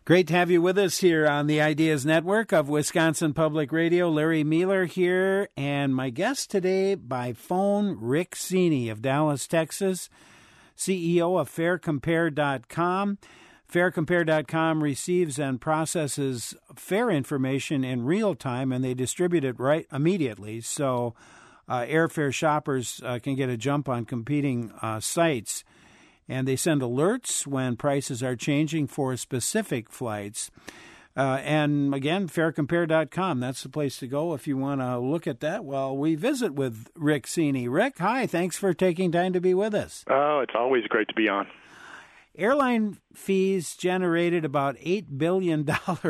Great to have you with us here on the Ideas Network of Wisconsin Public Radio. Larry Mueller here, and my guest today by phone, Rick Cini of Dallas, Texas, CEO of FairCompare.com. FairCompare.com receives and processes fair information in real time, and they distribute it right immediately, so airfare shoppers can get a jump on competing sites. And they send alerts when prices are changing for specific flights. And again, FairCompare.com, that's the place to go if you want to look at that. Well, we visit with Rick Cini. Rick, hi, thanks for taking time to be with us. Oh, it's always great to be on. Airline fees generated about $8 billion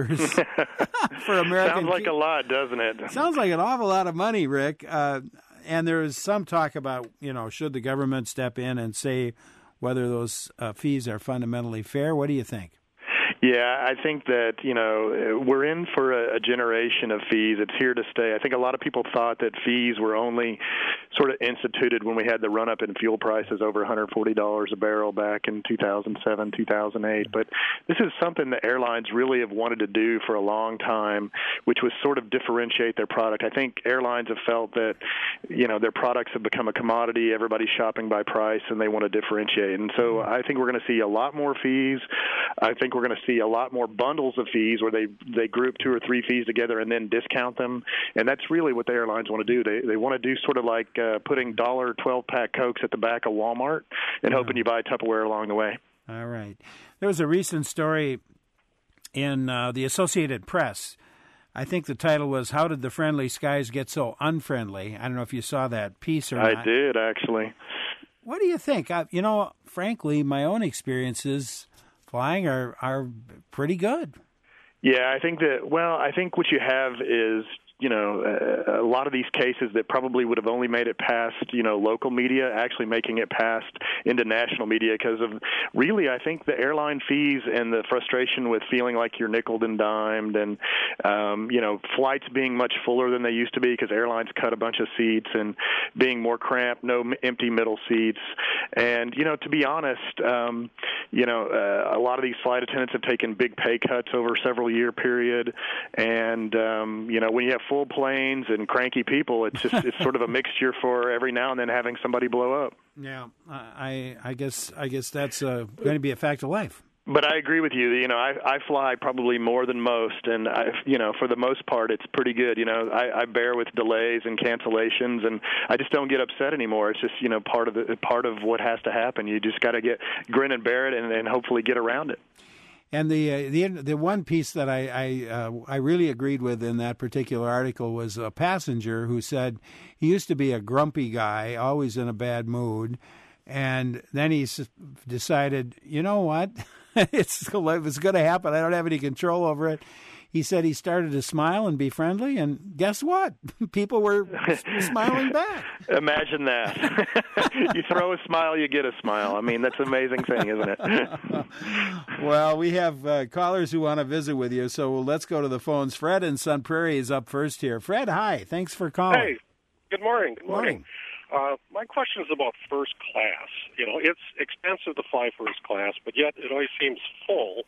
for American. Sounds like a lot, doesn't it? Sounds like an awful lot of money, Rick. And there's some talk about, should the government step in and say whether those fees are fundamentally fair. What do you think? Yeah, I think that, we're in for a generation of fees. It's here to stay. I think a lot of people thought that fees were only sort of instituted when we had the run-up in fuel prices over $140 a barrel back in 2007, 2008. But this is something that airlines really have wanted to do for a long time, which was sort of differentiate their product. I think airlines have felt that, their products have become a commodity. Everybody's shopping by price, and they want to differentiate. And so I think we're going to see a lot more fees. I think we're going to see a lot more bundles of fees where they group 2 or 3 fees together and then discount them. And that's really what the airlines want to do. They want to do sort of like putting $1 12-pack Cokes at the back of Walmart and hoping you buy Tupperware along the way. All right. There was a recent story in the Associated Press. I think the title was, "How Did the Friendly Skies Get So Unfriendly?" I don't know if you saw that piece or not. I did, actually. What do you think? Frankly, my own experiences flying are pretty good. Yeah, I think what you have is, a lot of these cases that probably would have only made it past, local media, actually making it past into national media because of really, I think, the airline fees and the frustration with feeling like you're nickeled and dimed and, flights being much fuller than they used to be because airlines cut a bunch of seats and being more cramped, no empty middle seats. And, to be honest, a lot of these flight attendants have taken big pay cuts over a several-year period. And, when you have full planes and cranky people, it's sort of a mixture for every now and then having somebody blow up. Yeah, I guess that's going to be a fact of life. But I agree with you. I fly probably more than most, and for the most part, it's pretty good. I bear with delays and cancellations, and I just don't get upset anymore. It's just part of what has to happen. You just got to grin and bear it, and hopefully get around it. And the one piece that I really agreed with in that particular article was a passenger who said he used to be a grumpy guy, always in a bad mood, and then he decided, you know what, it's going to happen. I don't have any control over it. He said he started to smile and be friendly, and guess what? People were smiling back. Imagine that. You throw a smile, you get a smile. I mean, that's an amazing thing, isn't it? Well, we have callers who want to visit with you, so let's go to the phones. Fred in Sun Prairie is up first here. Fred, hi. Thanks for calling. Hey, good morning. Good morning. My question is about first class. It's expensive to fly first class, but yet it always seems full.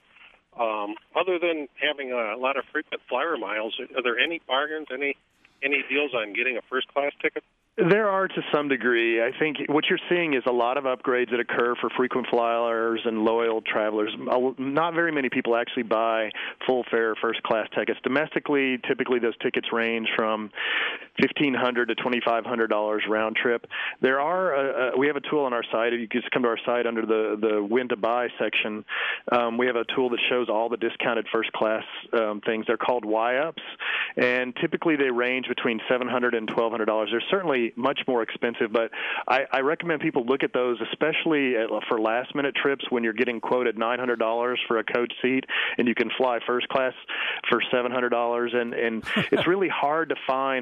Other than having a lot of frequent flyer miles, are there any bargains, any deals on getting a first-class ticket? There are to some degree. I think what you're seeing is a lot of upgrades that occur for frequent flyers and loyal travelers. Not very many people actually buy full-fare first-class tickets. Domestically, typically those tickets range from $1,500 to $2,500 round trip. There are we have a tool on our site. You can just come to our site under the when to buy section. We have a tool that shows all the discounted first-class things. They're called Y-ups, and typically they range between $700 and $1,200. They're certainly much more expensive, but I recommend people look at those, especially for last-minute trips when you're getting quoted $900 for a coach seat and you can fly first class for $700. And it's really hard to find first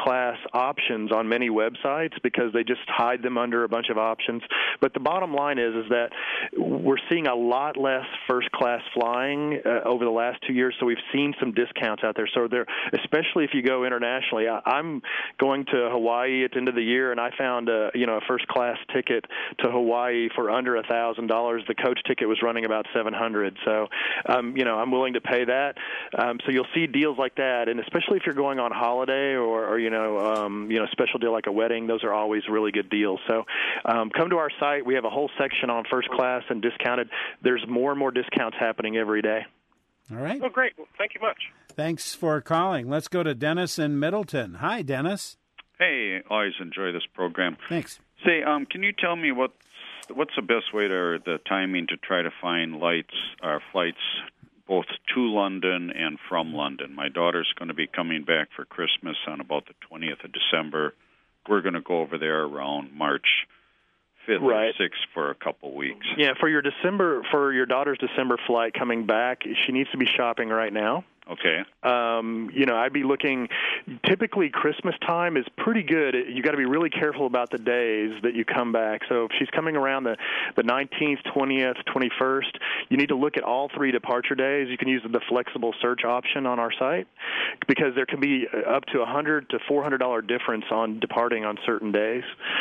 class options on many websites because they just hide them under a bunch of options. But the bottom line is that we're seeing a lot less first class flying over the last 2 years, so we've seen some discounts out there. So there, especially if you go internationally, I'm going to Hawaii at the end of the year, and I found a first class ticket to Hawaii for under $1,000. The coach ticket was running about $700. So I'm willing to pay that. So you'll see deals like that, and especially if you're going on holiday or special deal like a wedding, those are always really good deals. So come to our site. We have a whole section on first class and discounted. There's more and more discounts happening every day. All right. Oh, great. Well, thank you much. Thanks for calling. Let's go to Dennis in Middleton. Hi, Dennis. Hey, always enjoy this program. Thanks. Say, can you tell me what's the best way the timing to try to find flights both to London and from London? My daughter's going to be coming back for Christmas on about the 20th of December. We're going to go over there around March 5th or 6th for a couple weeks. Yeah, for your daughter's December flight coming back, she needs to be shopping right now. Okay. I'd be looking, typically Christmas time is pretty good. You got to be really careful about the days that you come back. So if she's coming around the 19th, 20th, 21st, you need to look at all 3 departure days. You can use the flexible search option on our site because there can be up to $100 to $400 difference on departing on certain days.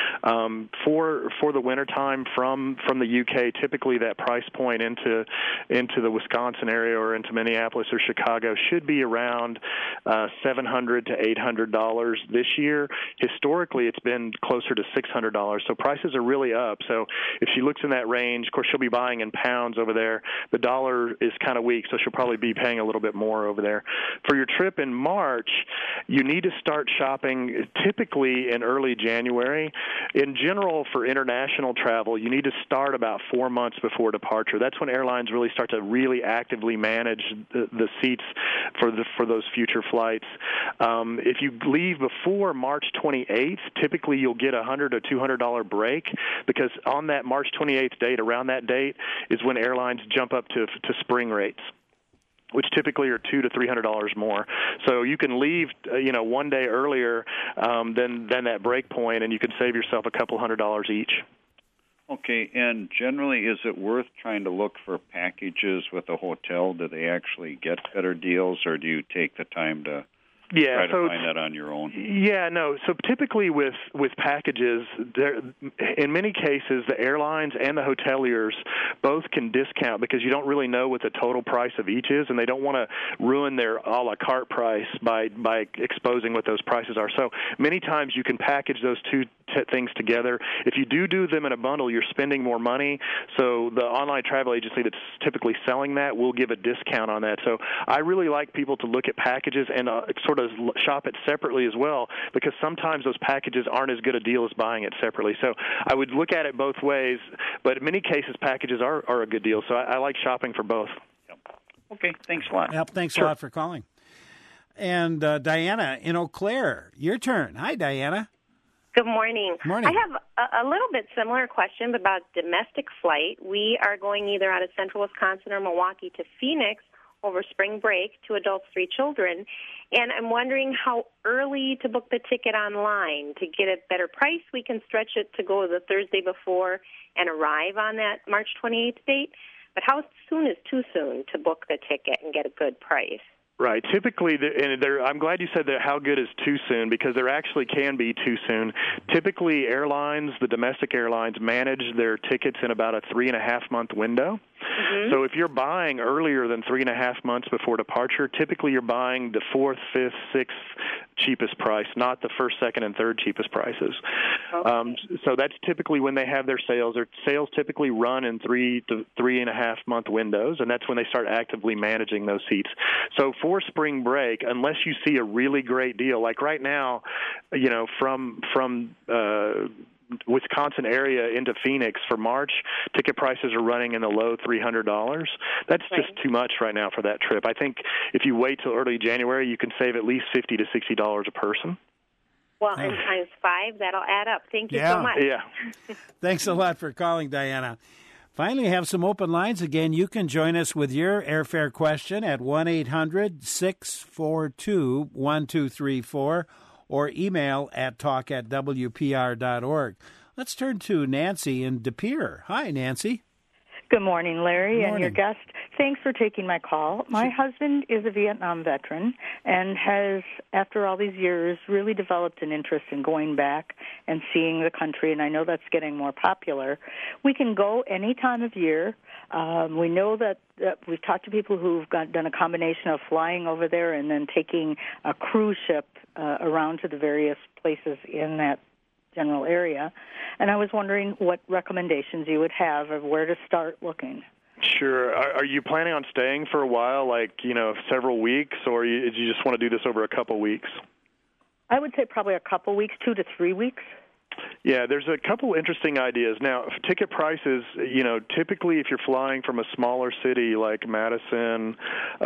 For the wintertime from the UK, typically that price point into the Wisconsin area or into Minneapolis or Chicago should be around $700 to $800 this year. Historically, it's been closer to $600. So prices are really up. So if she looks in that range, of course, she'll be buying in pounds over there. The dollar is kind of weak, so she'll probably be paying a little bit more over there. For your trip in March, you need to start shopping typically in early January. In general, for international travel, you need to start about 4 months before departure. That's when airlines really start to really actively manage the seats for those future flights. If you leave before March 28th, typically you'll get a $100 to $200 break because on that March 28th date, around that date, is when airlines jump up to spring rates, which typically are $200 to $300 more. So you can leave, 1 day earlier than that break point, and you can save yourself a couple $100 each. Okay, and generally, is it worth trying to look for packages with a hotel? Do they actually get better deals, or do you take the time to try to find that on your own? Yeah, no. So typically with packages, in many cases, the airlines and the hoteliers both can discount because you don't really know what the total price of each is, and they don't want to ruin their a la carte price by exposing what those prices are. So many times you can package those two things together. If you do them in a bundle, you're spending more money. So the online travel agency that's typically selling that will give a discount on that. So I really like people to look at packages and sort of shop it separately as well, because sometimes those packages aren't as good a deal as buying it separately. So I would look at it both ways, but in many cases packages are a good deal. So I like shopping for both. Okay, thanks a lot. Yep, thanks a lot for calling. And Diana in Eau Claire, your turn. Hi, Diana. Good morning. Morning. I have a little bit similar question about domestic flight. We are going either out of central Wisconsin or Milwaukee to Phoenix over spring break, 2 adults, 3 children, and I'm wondering how early to book the ticket online. To get a better price, we can stretch it to go the Thursday before and arrive on that March 28th date, but how soon is too soon to book the ticket and get a good price? Right. Typically, I'm glad you said that how good is too soon, because there actually can be too soon. Typically, airlines, the domestic airlines, manage their tickets in about a 3.5-month window. Mm-hmm. So if you're buying earlier than 3.5 months before departure, typically you're buying the 4th, 5th, 6th cheapest price, not the 1st, 2nd, and 3rd cheapest prices. Okay. So that's typically when they have their sales. Their sales typically run in 3 to 3.5 month windows, and that's when they start actively managing those seats. So for spring break, unless you see a really great deal, like right now, from Wisconsin area into Phoenix for March, ticket prices are running in the low $300. That's just too much right now for that trip. I think if you wait till early January, you can save at least $50 to $60 a person. Well, and times 5, that'll add up. Thank you so much. Yeah. Thanks a lot for calling, Diana. Finally, have some open lines again. You can join us with your airfare question at 1-800-642-1234. or email at talk@wpr.org. Let's turn to Nancy in De Pere. Hi, Nancy. Good morning, Larry, Good morning. and your guest. Thanks for taking my call. My husband is a Vietnam veteran and has, after all these years, really developed an interest in going back and seeing the country, and I know that's getting more popular. We can go any time of year. We know that we've talked to people who've done a combination of flying over there and then taking a cruise ship around to the various places in that general area, and I was wondering what recommendations you would have of where to start looking. Sure. Are you planning on staying for a while, like, several weeks, or do you just want to do this over a couple weeks? I would say probably a couple weeks, 2 to 3 weeks. Yeah, there's a couple interesting ideas. Now, ticket prices, typically if you're flying from a smaller city like Madison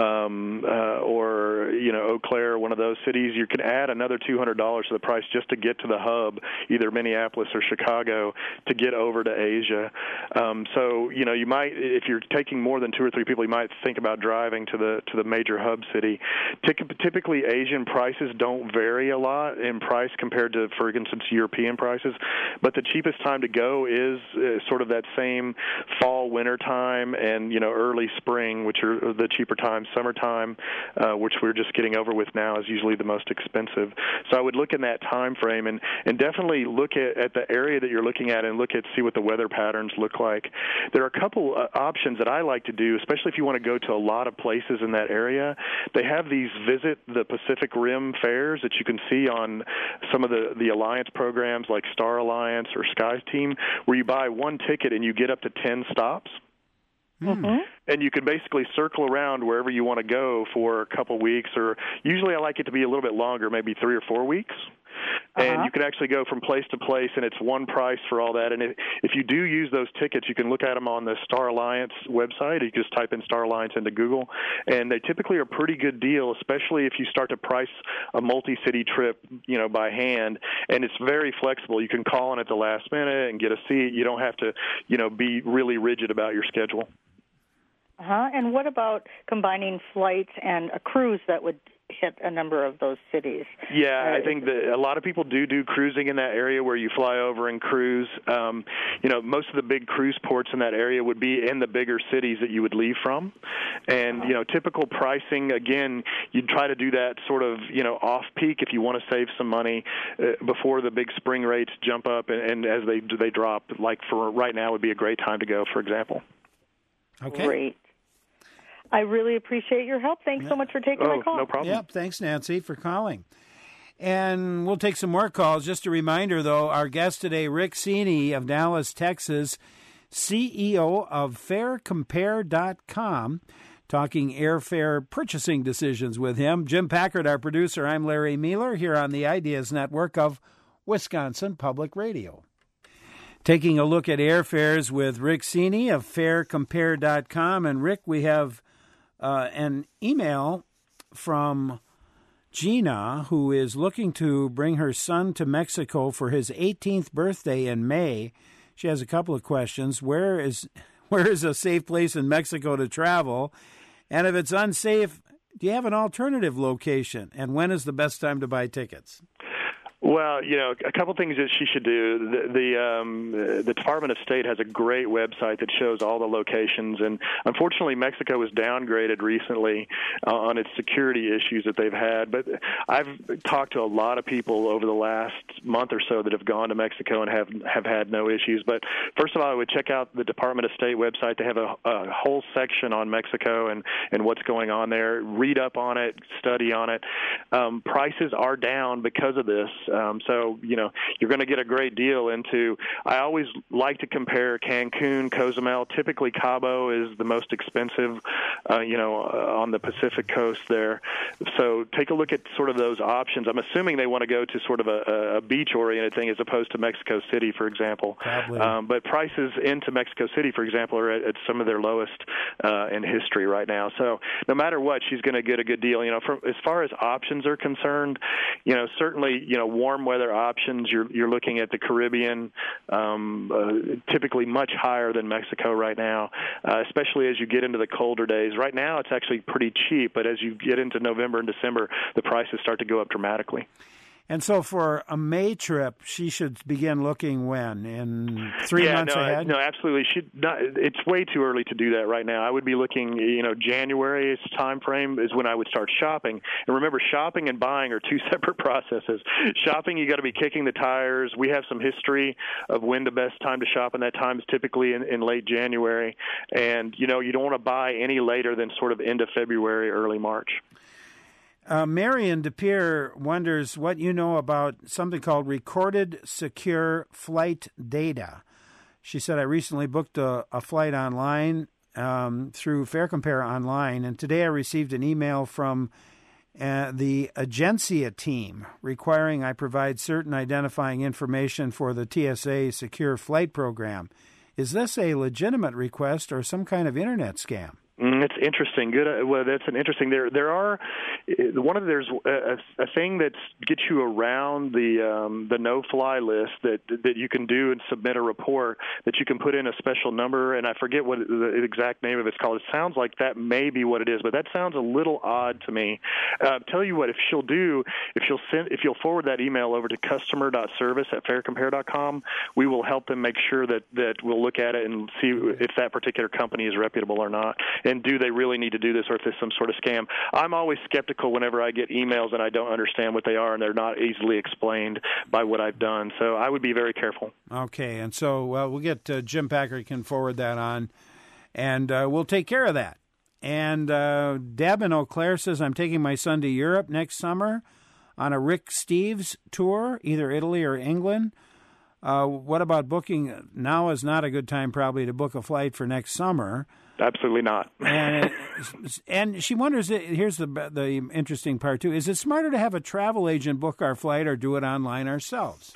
or, Eau Claire, one of those cities, you can add another $200 to the price just to get to the hub, either Minneapolis or Chicago, to get over to Asia. So, you might, if you're taking more than 2 or 3 people, you might think about driving to the major hub city. Typically, Asian prices don't vary a lot in price compared to, for instance, European prices. But the cheapest time to go is sort of that same fall, winter time, and early spring, which are the cheaper times. Summertime, which we're just getting over with now, is usually the most expensive. So I would look in that time frame and definitely look at the area that you're looking at and see what the weather patterns look like. There are a couple options that I like to do, especially if you want to go to a lot of places in that area. They have these Visit the Pacific Rim fairs that you can see on some of the alliance programs like Star Alliance or SkyTeam, where you buy one ticket and you get up to 10 stops. Mm-hmm. And you can basically circle around wherever you want to go for a couple weeks, or usually I like it to be a little bit longer, maybe 3 or 4 weeks. And you can actually go from place to place, and it's one price for all that. And if you do use those tickets, you can look at them on the Star Alliance website. You just type in Star Alliance into Google, and they typically are a pretty good deal, especially if you start to price a multi-city trip, by hand. And it's very flexible. You can call in at the last minute and get a seat. You don't have to, be really rigid about your schedule. And what about combining flights and a cruise that would hit a number of those cities? Yeah, I think that a lot of people do cruising in that area where you fly over and cruise. Most of the big cruise ports in that area would be in the bigger cities that you would leave from. And, typical pricing, again, you'd try to do that sort of, off-peak if you want to save some money before the big spring rates jump up and as they drop, like for right now would be a great time to go, for example. Okay. Great. I really appreciate your help. Thanks so much for taking my call. No problem. Yep, thanks, Nancy, for calling. And we'll take some more calls. Just a reminder, though, our guest today, Rick Cini of Dallas, Texas, CEO of FareCompare.com, talking airfare purchasing decisions with him. Jim Packard, our producer. I'm Larry Mueller here on the Ideas Network of Wisconsin Public Radio. Taking a look at airfares with Rick Cini of FareCompare.com. And, Rick, we have an email from Gina, who is looking to bring her son to Mexico for his 18th birthday in May. She has a couple of questions. Where is a safe place in Mexico to travel? And if it's unsafe, do you have an alternative location? And when is the best time to buy tickets? Well, a couple things that she should do. The Department of State has a great website that shows all the locations, and unfortunately, Mexico was downgraded recently on its security issues that they've had. But I've talked to a lot of people over the last month or so that have gone to Mexico and have had no issues. But first of all, I would check out the Department of State website. They have a whole section on Mexico and what's going on there. Read up on it, study on it. Prices are down because of this. So, you're going to get a great deal into, I always like to compare Cancun, Cozumel. Typically, Cabo is the most expensive, on the Pacific coast there. So take a look at sort of those options. I'm assuming they want to go to sort of a beach-oriented thing as opposed to Mexico City, for example. But prices into Mexico City, for example, are at some of their lowest in history right now. So no matter what, she's going to get a good deal. As far as options are concerned, certainly, warm weather options, you're looking at the Caribbean, typically much higher than Mexico right now, especially as you get into the colder days. Right now it's actually pretty cheap, but as you get into November and December, the prices start to go up dramatically. And so for a May trip, she should begin looking when? In 3 months ahead? No, absolutely. It's way too early to do that right now. I would be looking, January's time frame is when I would start shopping. And remember, shopping and buying are two separate processes. Shopping, you got to be kicking the tires. We have some history of when the best time to shop, and that time is typically in late January. And, you don't want to buy any later than sort of end of February, early March. Marion DePere wonders what you know about something called recorded secure flight data. She said, I recently booked a flight online through FareCompare Online, and today I received an email from the Agencia team requiring I provide certain identifying information for the TSA secure flight program. Is this a legitimate request or some kind of internet scam? It's interesting. Good. Well, that's an interesting. There's a thing that gets you around the no-fly list that you can do and submit a report that you can put in a special number, and I forget what the exact name of it's called. It sounds like that may be what it is, but that sounds a little odd to me. Tell you what, if you'll forward that email over to customer.service@faircompare.com, we will help them make sure that we'll look at it and see if that particular company is reputable or not. And do they really need to do this, or if there's some sort of scam? I'm always skeptical whenever I get emails and I don't understand what they are and they're not easily explained by what I've done. So I would be very careful. Okay, and so we'll get Jim Packard can forward that on, and we'll take care of that. And Deb in Eau Claire says, I'm taking my son to Europe next summer on a Rick Steves tour, either Italy or England. What about booking? Now is not a good time probably to book a flight for next summer. Absolutely not. And she wonders, here's the interesting part, too. Is it smarter to have a travel agent book our flight or do it online ourselves?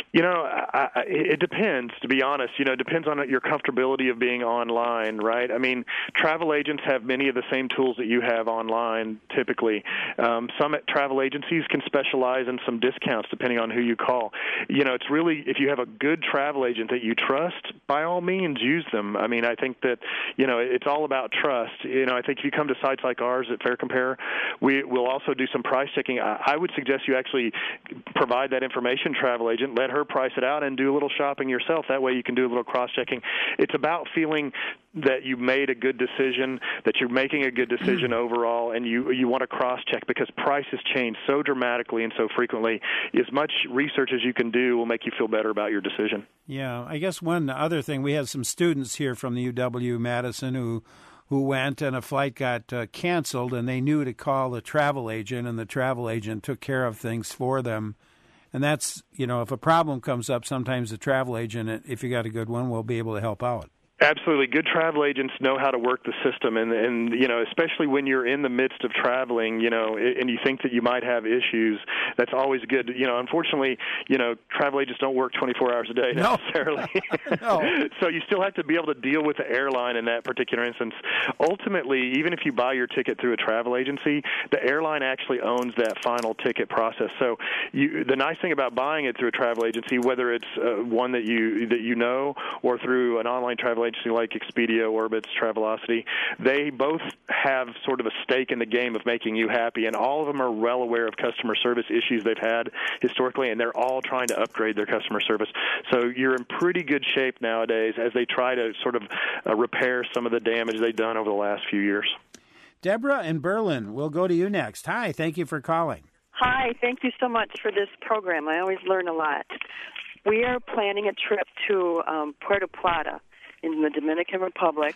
It depends, to be honest. It depends on your comfortability of being online, right? I mean, travel agents have many of the same tools that you have online, typically. Some travel agencies can specialize in some discounts depending on who you call. It's really, if you have a good travel agent that you trust, by all means, use them. I mean, I think that, it's all about trust. I think if you come to sites like ours at FairCompare, we'll also do some price checking. I would suggest you actually provide that information, travel agent, let her price it out, and do a little shopping yourself. That way you can do a little cross-checking. It's about feeling that you made a good decision, that you're making a good decision overall, and you want to cross-check because prices change so dramatically and so frequently. As much research as you can do will make you feel better about your decision. Yeah, I guess one other thing, we had some students here from the UW-Madison who went, and a flight got canceled, and they knew to call the travel agent, and the travel agent took care of things for them. And that's, if a problem comes up, sometimes the travel agent, if you got a good one, will be able to help out. Absolutely. Good travel agents know how to work the system, and especially when you're in the midst of traveling, and you think that you might have issues, that's always good. Unfortunately, travel agents don't work 24 hours a day necessarily. No. So you still have to be able to deal with the airline in that particular instance. Ultimately, even if you buy your ticket through a travel agency, the airline actually owns that final ticket process. So the nice thing about buying it through a travel agency, whether it's one that you know or through an online travel agency like Expedia, Orbitz, Travelocity, they both have sort of a stake in the game of making you happy, and all of them are well aware of customer service issues they've had historically, and they're all trying to upgrade their customer service. So you're in pretty good shape nowadays as they try to sort of repair some of the damage they've done over the last few years. Deborah in Berlin, we'll go to you next. Hi, thank you for calling. Hi, thank you so much for this program. I always learn a lot. We are planning a trip to Puerto Plata in the Dominican Republic,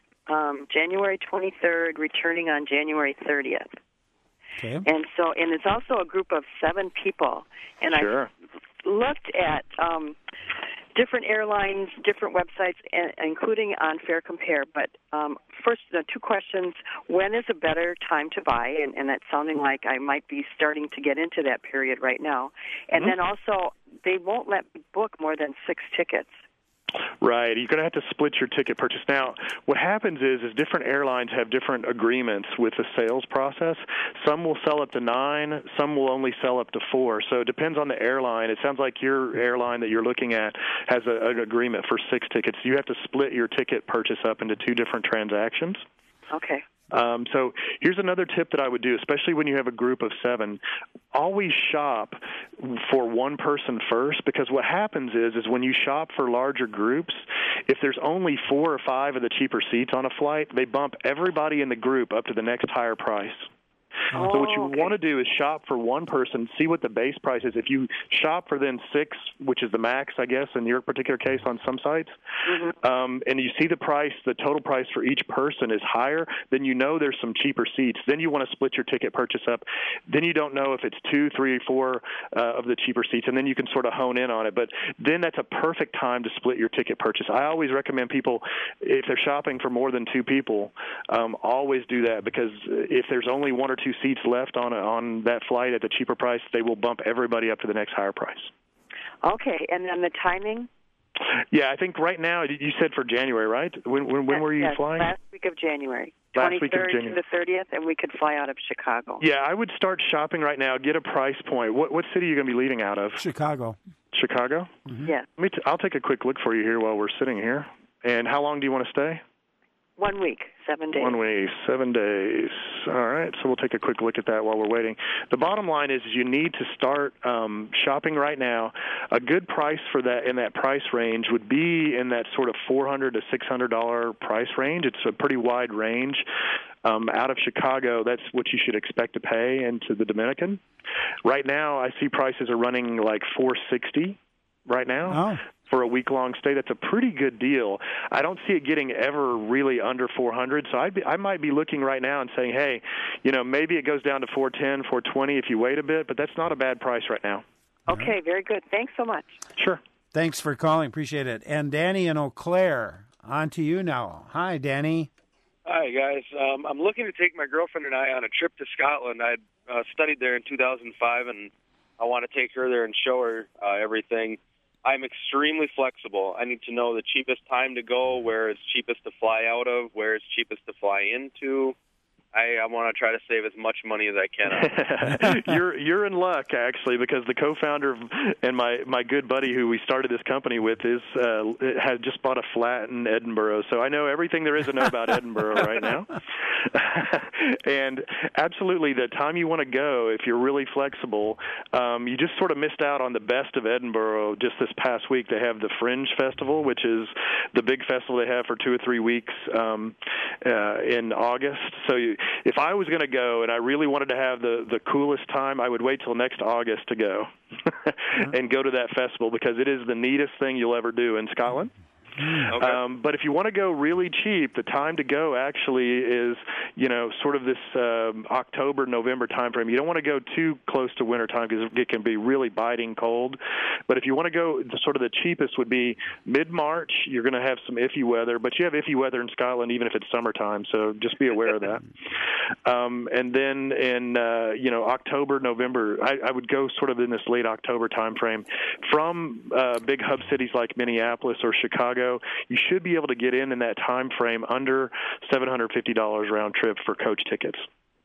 January 23rd, returning on January 30th. Okay. And it's also a group of 7 people. And Sure. I looked at different airlines, different websites, including on FairCompare. But first, 2 questions. When is a better time to buy? And that's sounding like I might be starting to get into that period right now. And then also, they won't let me book more than 6 tickets. Right. You're going to have to split your ticket purchase. Now, what happens is different airlines have different agreements with the sales process. Some will sell up to 9. Some will only sell up to 4. So it depends on the airline. It sounds like your airline that you're looking at has an agreement for 6 tickets. You have to split your ticket purchase up into 2 different transactions. Okay. So here's another tip that I would do, especially when you have a group of 7. Always shop for one person first, because what happens is when you shop for larger groups, if there's only 4 or 5 of the cheaper seats on a flight, they bump everybody in the group up to the next higher price. So what you want to do is shop for one person, see what the base price is. If you shop for then 6, which is the max, I guess, in your particular case on some sites, and you see the price, the total price for each person is higher, then you know there's some cheaper seats. Then you want to split your ticket purchase up. Then you don't know if it's 2, 3, 4 of the cheaper seats, and then you can sort of hone in on it. But then that's a perfect time to split your ticket purchase. I always recommend people, if they're shopping for more than 2 people, always do that, because if there's only 1 or 2 seats left on that flight at the cheaper price, they will bump everybody up to the next higher price. Okay, and then the timing? Yeah, I think right now, you said for January, right? When were you flying? Last week of January. Last 23rd week of January. to the 30th, and we could fly out of Chicago. Yeah, I would start shopping right now, get a price point. What city are you going to be leaving out of? Chicago. Chicago? Mm-hmm. Yeah. I'll take a quick look for you here while we're sitting here. And how long do you want to stay? 1 week, 7 days. 1 week, 7 days. All right, so we'll take a quick look at that while we're waiting. The bottom line is you need to start shopping right now. A good price for that in that price range would be in that sort of $400 to $600 price range. It's a pretty wide range. Out of Chicago, that's what you should expect to pay into the Dominican. Right now, I see prices are running like $460 right now. Oh. For a week-long stay. That's a pretty good deal. I don't see it getting ever really under $400, so I might be looking right now and saying, hey, maybe it goes down to $410, $420 if you wait a bit, but that's not a bad price right now. Okay, very good. Thanks so much. Sure. Thanks for calling. Appreciate it. And Danny in Eau Claire, on to you now. Hi, Danny. Hi, guys. I'm looking to take my girlfriend and I on a trip to Scotland. I studied there in 2005, and I want to take her there and show her everything. I'm extremely flexible. I need to know the cheapest time to go, where it's cheapest to fly out of, where it's cheapest to fly into. I want to try to save as much money as I can. You're in luck, actually, because the co-founder and my good buddy who we started this company with has just bought a flat in Edinburgh. So I know everything there is to know about Edinburgh right now. And absolutely, the time you want to go, if you're really flexible, you just sort of missed out on the best of Edinburgh. Just this past week, they have the Fringe Festival, which is the big festival they have for 2 or 3 weeks in August. So if I was going to go and I really wanted to have the coolest time, I would wait till next August to go and go to that festival, because it is the neatest thing you'll ever do in Scotland. Okay. But if you want to go really cheap, the time to go actually is, sort of this October, November time frame. You don't want to go too close to winter time because it can be really biting cold. But if you want to go, sort of the cheapest would be mid-March. You're going to have some iffy weather, but you have iffy weather in Scotland even if it's summertime, so just be aware of that. And then in, October, November, I would go sort of in this late October time frame. From big hub cities like Minneapolis or Chicago, you should be able to get in that time frame under $750 round trip for coach tickets.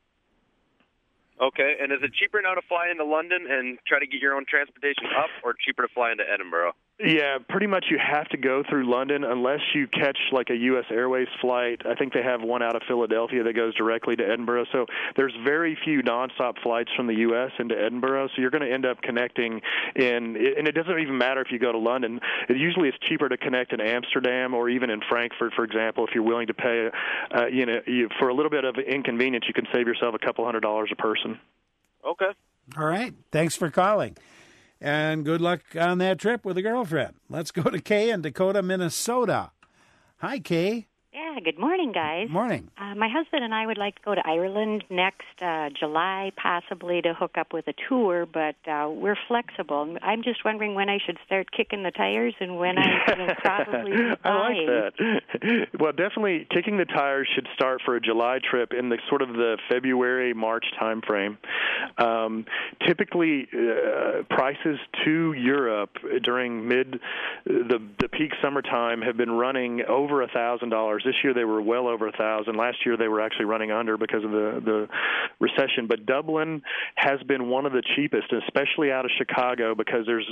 Okay, and is it cheaper now to fly into London and try to get your own transportation up, or cheaper to fly into Edinburgh? Yeah, pretty much you have to go through London unless you catch like a U.S. Airways flight. I think they have one out of Philadelphia that goes directly to Edinburgh. So there's very few nonstop flights from the U.S. into Edinburgh. So you're going to end up connecting and it doesn't even matter if you go to London. Usually it's cheaper to connect in Amsterdam or even in Frankfurt, for example, if you're willing to pay, for a little bit of inconvenience, you can save yourself a couple $100 a person. Okay. All right. Thanks for calling. And good luck on that trip with a girlfriend. Let's go to Kay in Dakota, Minnesota. Hi, Kay. Yeah, good morning, guys. Morning. My husband and I would like to go to Ireland next July, possibly to hook up with a tour, but we're flexible. I'm just wondering when I should start kicking the tires and when I will probably be I like that. Well, definitely kicking the tires should start for a July trip in the sort of the February, March time frame. Typically, prices to Europe during the peak summertime have been running over $1,000. This year they were well over 1,000. Last year they were actually running under because of the recession. But Dublin has been one of the cheapest, especially out of Chicago, because there's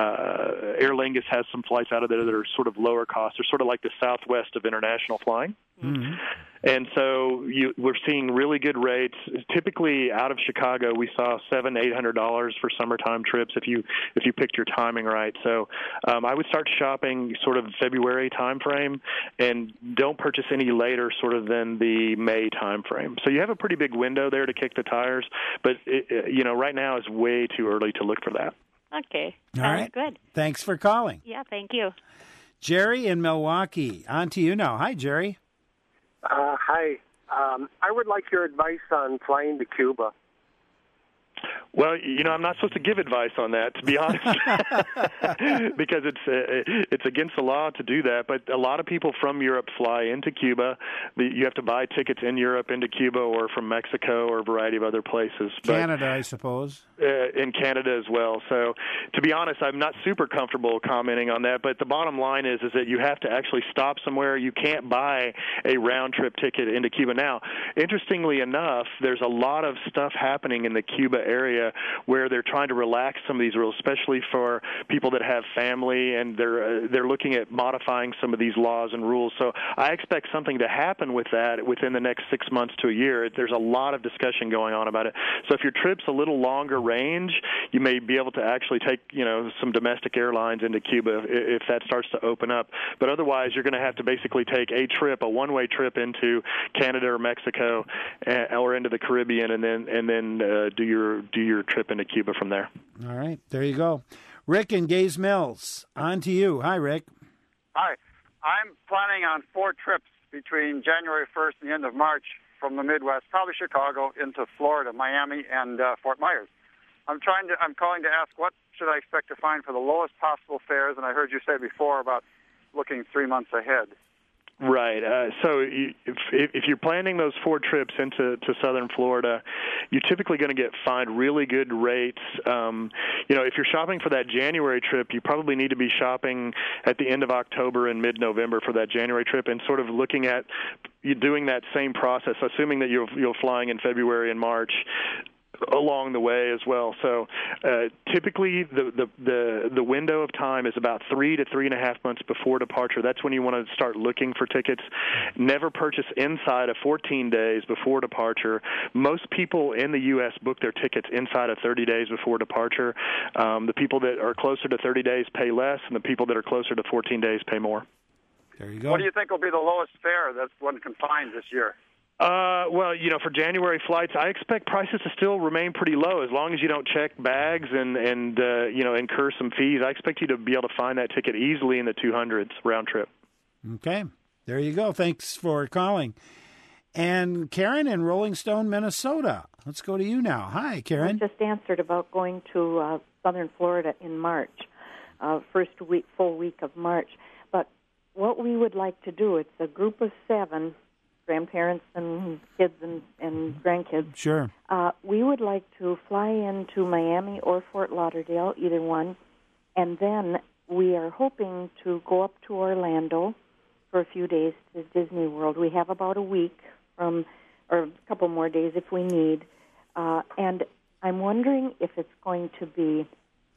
Aer Lingus has some flights out of there that are sort of lower cost. They're sort of like the Southwest of international flying. Mm-hmm. And so we're seeing really good rates. Typically, out of Chicago, we saw $700-800 for summertime trips if you picked your timing right. So I would start shopping sort of February time frame, and don't purchase any later sort of than the May time frame. So you have a pretty big window there to kick the tires, but right now is way too early to look for that. Okay. All right. Good. Thanks for calling. Yeah, thank you. Jerry in Milwaukee. On to you now. Hi, Jerry. Hi. I would like your advice on flying to Cuba. Well, I'm not supposed to give advice on that, to be honest, because it's against the law to do that. But a lot of people from Europe fly into Cuba. You have to buy tickets in Europe into Cuba or from Mexico or a variety of other places. Canada, I suppose. In Canada as well. So, to be honest, I'm not super comfortable commenting on that. But the bottom line is that you have to actually stop somewhere. You can't buy a round-trip ticket into Cuba. Now, interestingly enough, there's a lot of stuff happening in the Cuba area where they're trying to relax some of these rules, especially for people that have family, and they're looking at modifying some of these laws and rules. So I expect something to happen with that within the next 6 months to a year. There's a lot of discussion going on about it. So if your trip's a little longer range, you may be able to actually take some domestic airlines into Cuba if that starts to open up. But otherwise, you're going to have to basically take a one-way trip into Canada or Mexico or into the Caribbean, and then do your trip into Cuba from there. All right, there you go. Rick in Gays Mills, on to you. Hi, Rick. Hi. I'm planning on 4 trips between January 1st and the end of March from the Midwest, probably Chicago, into Florida, Miami, and Fort Myers. I'm calling to ask what should I expect to find for the lowest possible fares, and I heard you say before about looking 3 months ahead. Right. So if you're planning those 4 trips into southern Florida, you're typically going to find really good rates. If you're shopping for that January trip, you probably need to be shopping at the end of October and mid-November for that January trip, and sort of looking at you doing that same process, assuming that you're flying in February and March along the way as well. So typically the window of time is about 3 to 3.5 months before departure. That's when you want to start looking for tickets. Never purchase inside of 14 days before departure. Most people in the U.S. book their tickets inside of 30 days before departure. The people that are closer to 30 days pay less, and the people that are closer to 14 days pay more. There you go. What do you think will be the lowest fare that one can find this year? For January flights, I expect prices to still remain pretty low as long as you don't check bags and incur some fees. I expect you to be able to find that ticket easily in the 200s round trip. Okay, there you go. Thanks for calling. And Karen in Rolling Stone, Minnesota. Let's go to you now. Hi, Karen. I just answered about going to southern Florida in March, first full week of March. But what we would like to do, it's a group of 7, grandparents and kids and grandkids. Sure. We would like to fly into Miami or Fort Lauderdale, either one, and then we are hoping to go up to Orlando for a few days to Disney World. We have about a week or a couple more days if we need, and I'm wondering if it's going to be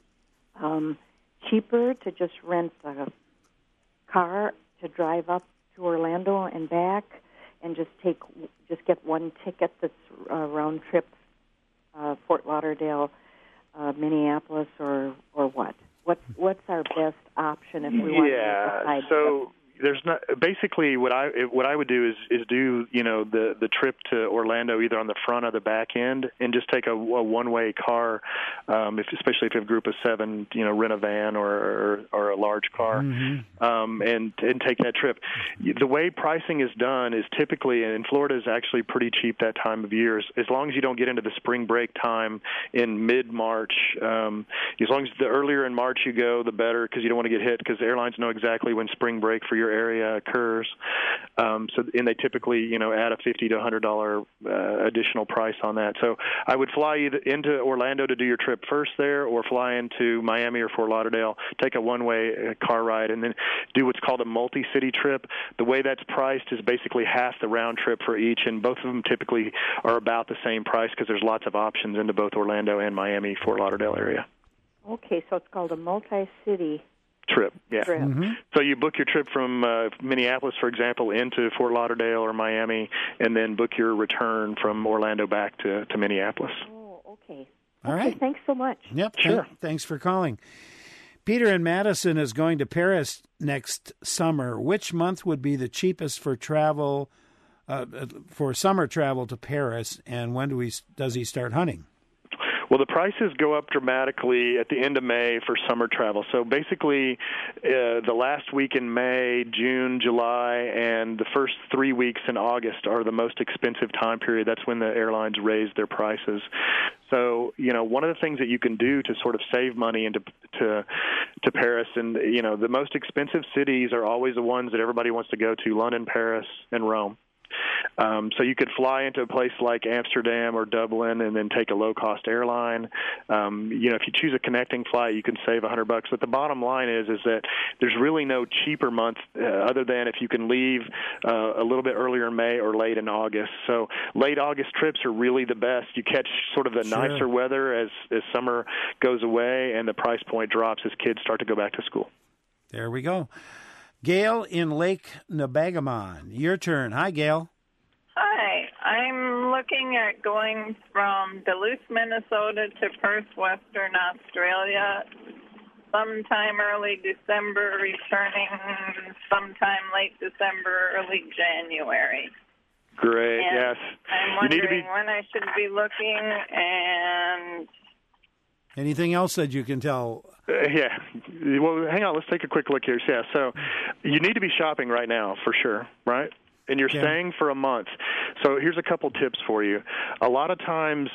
cheaper to just rent a car to drive up to Orlando and back, and just get one ticket that's round trip, Fort Lauderdale, Minneapolis, or what? What's our best option if we want to decide? So there's not basically what I would do is do the trip to Orlando either on the front or the back end, and just take a one-way car, especially if you have a group of 7, rent a van or a large car, and take that trip. The way pricing is done is typically, and Florida is actually pretty cheap that time of year, as long as you don't get into the spring break time in mid-March. As long as the earlier in March you go, the better, because you don't want to get hit, because airlines know exactly when spring break for your area occurs. And they typically, add a $50 to $100 additional price on that. So I would fly either into Orlando to do your trip first there, or fly into Miami or Fort Lauderdale, take a one-way car ride, and then do what's called a multi-city trip. The way that's priced is basically half the round trip for each, and both of them typically are about the same price because there's lots of options into both Orlando and Miami, Fort Lauderdale area. Okay, so it's called a multi-city. Trip, yeah. Trip. So you book your trip from Minneapolis, for example, into Fort Lauderdale or Miami, and then book your return from Orlando back to Minneapolis. Oh, okay. All right. Thanks so much. Yep. Sure. Thanks for calling. Peter in Madison is going to Paris next summer. Which month would be the cheapest for travel, for summer travel to Paris, and when does he start hunting? Well, the prices go up dramatically at the end of May for summer travel. So basically, the last week in May, June, July, and the first 3 weeks in August are the most expensive time period. That's when the airlines raise their prices. So, one of the things that you can do to sort of save money into to Paris, and, the most expensive cities are always the ones that everybody wants to go to, London, Paris, and Rome. So you could fly into a place like Amsterdam or Dublin and then take a low-cost airline. If you choose a connecting flight, you can save $100. But the bottom line is that there's really no cheaper month other than if you can leave a little bit earlier in May or late in August. So late August trips are really the best. You catch sort of the nicer weather as summer goes away, and the price point drops as kids start to go back to school. There we go. Gail in Lake Nebagamon, your turn. Hi, Gail. Hi. I'm looking at going from Duluth, Minnesota to Perth, Western Australia, sometime early December, returning sometime late December, early January. Great, and yes. I'm wondering when I should be looking and... Anything else that you can tell? Yeah. Well, hang on. Let's take a quick look here. Yeah. So you need to be shopping right now for sure, right? And you're staying for a month. So here's a couple tips for you. A lot of times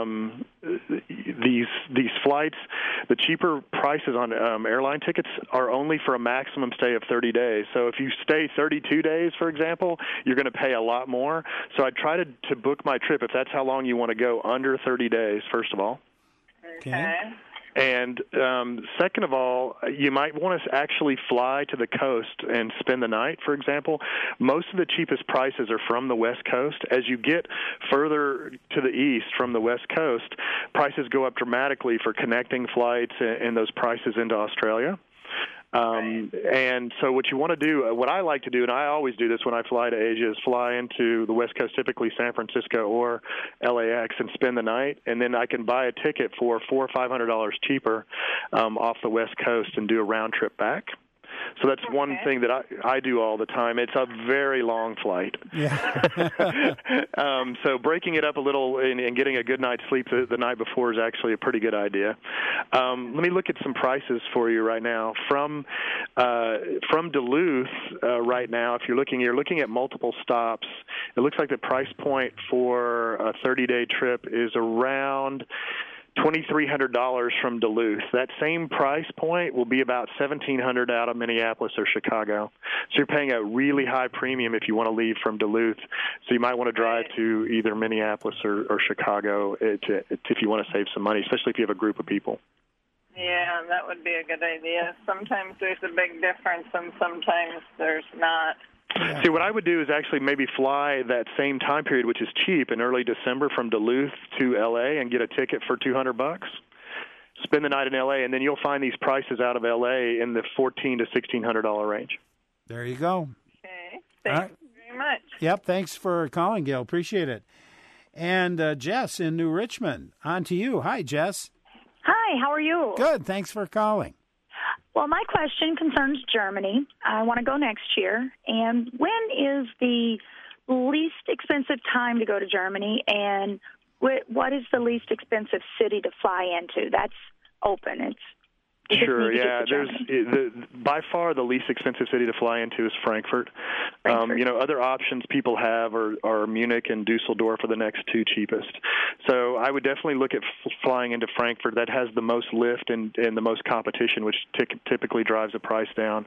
these flights, the cheaper prices on airline tickets are only for a maximum stay of 30 days. So if you stay 32 days, for example, you're going to pay a lot more. So I try to book my trip, if that's how long you want to go, under 30 days, first of all. Okay. And second of all, you might want to actually fly to the coast and spend the night, for example. Most of the cheapest prices are from the West Coast. As you get further to the east from the West Coast, prices go up dramatically for connecting flights and those prices into Australia. And so what you want to do, what I like to do, and I always do this when I fly to Asia, is fly into the West Coast, typically San Francisco or LAX, and spend the night. And then I can buy a ticket for $400 or $500 cheaper off the West Coast and do a round trip back. So that's one thing that I do all the time. It's a very long flight. Yeah. So breaking it up a little and getting a good night's sleep the night before is actually a pretty good idea. Let me look at some prices for you right now. From Duluth right now, if you're looking at multiple stops, it looks like the price point for a 30-day trip is around $2,300 from Duluth. That same price point will be about $1,700 out of Minneapolis or Chicago. So you're paying a really high premium if you want to leave from Duluth. So you might want to drive to either Minneapolis or Chicago if you want to save some money, especially if you have a group of people. Yeah, that would be a good idea. Sometimes there's a big difference and sometimes there's not. See, what I would do is actually maybe fly that same time period, which is cheap, in early December from Duluth to L.A. and get a ticket for $200. Spend the night in L.A., and then you'll find these prices out of L.A. in the $1,400 to $1,600 range. There you go. Okay. Thank you very much. Yep, thanks for calling, Gail. Appreciate it. And Jess in New Richmond, on to you. Hi, Jess. Hi, how are you? Good, thanks for calling. Well, my question concerns Germany. I want to go next year. And when is the least expensive time to go to Germany? And what is the least expensive city to fly into? That's open. Sure, yeah. By far the least expensive city to fly into is Frankfurt. Other options people have are Munich and Dusseldorf are the next two cheapest. So I would definitely look at flying into Frankfurt. That has the most lift and the most competition, which typically drives the price down.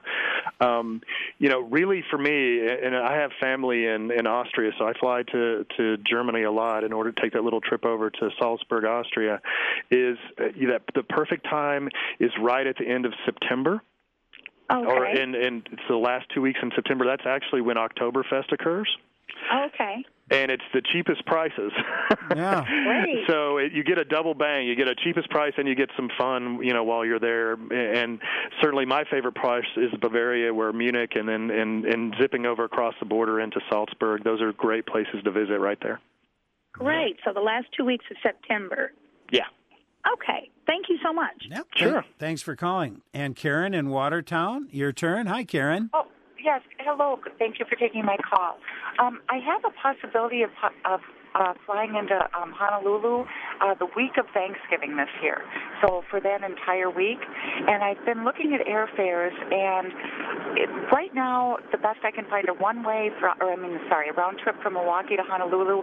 Really for me, and I have family in Austria, so I fly to Germany a lot in order to take that little trip over to Salzburg, Austria, is that the perfect time is right at the end of September. Okay. Or in the last 2 weeks in September. That's actually when Oktoberfest occurs. Okay. And it's the cheapest prices. Yeah. Great. So you get a double bang. You get a cheapest price and you get some fun, while you're there. And certainly my favorite price is Bavaria, where Munich, and then and zipping over across the border into Salzburg. Those are great places to visit right there. Great. So the last 2 weeks of September. Yeah. Okay. Thank you so much. Yep. Sure. Thanks for calling. And Karen in Watertown, your turn. Hi, Karen. Oh, yes. Hello. Thank you for taking my call. I have a possibility of flying into Honolulu the week of Thanksgiving this year, so for that entire week. And I've been looking at airfares, and right now the best I can find a a round trip from Milwaukee to Honolulu,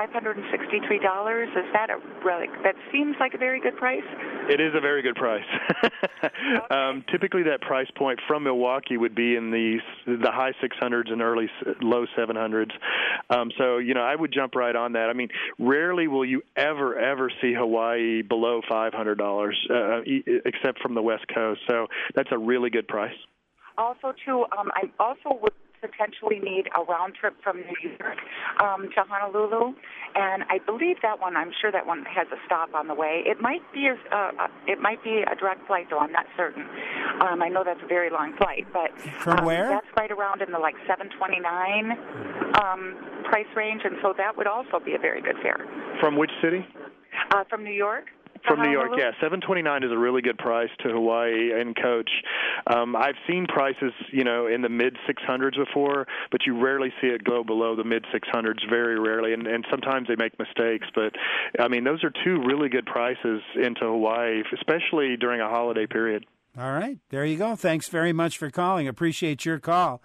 $563. Is that that seems like a very good price? It is a very good price. Typically, that price point from Milwaukee would be in the high 600s and low 700s. So I would jump right on that. I mean, rarely will you ever see Hawaii below $500, except from the West Coast. So that's a really good price. Also, too, I also would potentially need a round trip from New York to Honolulu, and I believe I'm sure that one has a stop on the way. It might be a direct flight, though I'm not certain. I know that's a very long flight, but from where? That's right around in the $729 price range, and so that would also be a very good fare. From which city? From New York. From New York, yeah. $729 is a really good price to Hawaii and coach. I've seen prices, in the mid-600s before, but you rarely see it go below the mid-600s, very rarely, and sometimes they make mistakes. But, I mean, those are two really good prices into Hawaii, especially during a holiday period. All right. There you go. Thanks very much for calling. Appreciate your call.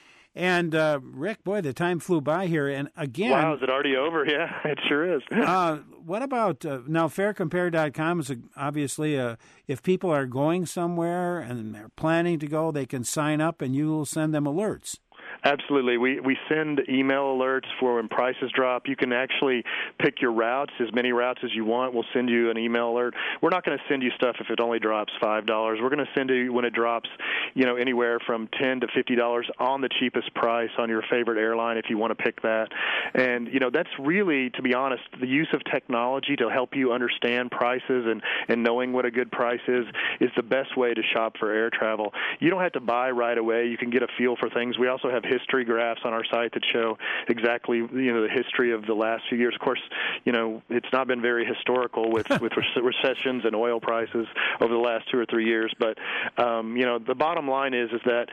And, Rick, boy, the time flew by here. And again... Wow, is it already over? Yeah, it sure is. What about... now, faircompare.com is obviously... if people are going somewhere and they're planning to go, they can sign up and you will send them alerts. Absolutely. We send email alerts for when prices drop. You can actually pick your routes, as many routes as you want. We'll send you an email alert. We're not going to send you stuff if it only drops $5. We're going to send you when it drops, anywhere from $10 to $50 on the cheapest price on your favorite airline if you want to pick that. And, that's really, to be honest, the use of technology to help you understand prices and knowing what a good price is the best way to shop for air travel. You don't have to buy right away. You can get a feel for things. We also have history graphs on our site that show exactly the history of the last few years. Of course, it's not been very historical with recessions and oil prices over the last 2 or 3 years. But the bottom line is that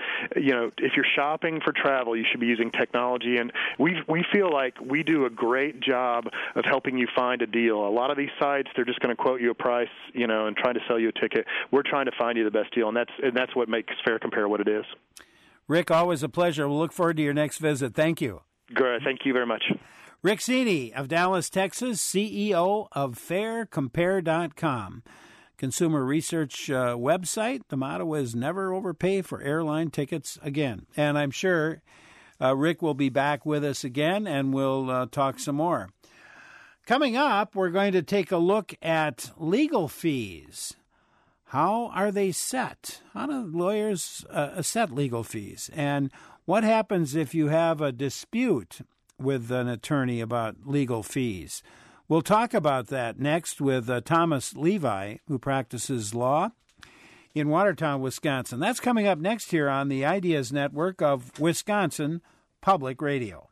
if you're shopping for travel, you should be using technology, and we feel like we do a great job of helping you find a deal. A lot of these sites, they're just going to quote you a price, and trying to sell you a ticket. We're trying to find you the best deal, and that's what makes Fair Compare what it is. Rick, always a pleasure. We'll look forward to your next visit. Thank you. Great. Thank you very much. Rick Cini of Dallas, Texas, CEO of FairCompare.com. Consumer research website. The motto is never overpay for airline tickets again. And I'm sure Rick will be back with us again, and we'll talk some more. Coming up, we're going to take a look at legal fees. How are they set? How do lawyers set legal fees? And what happens if you have a dispute with an attorney about legal fees? We'll talk about that next with Thomas Levi, who practices law in Watertown, Wisconsin. That's coming up next here on the Ideas Network of Wisconsin Public Radio.